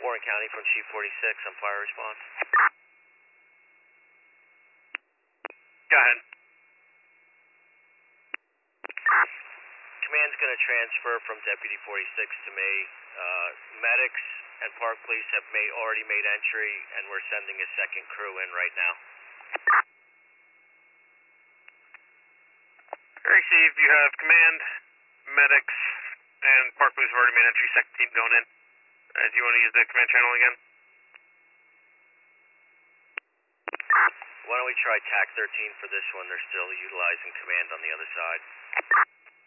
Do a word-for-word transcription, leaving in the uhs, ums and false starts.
Warren County from Chief forty-six on fire response. Go ahead. Command's going to transfer from Deputy forty-six to me. Uh, medics and Park Police have made, already made entry, and we're sending a second crew in right now. Very Steve, you have command, medics, and Park Police have already made entry, second team going in. Uh, do you want to use the command channel again? Why don't we try T A C thirteen for this one? They're still utilizing command on the other side.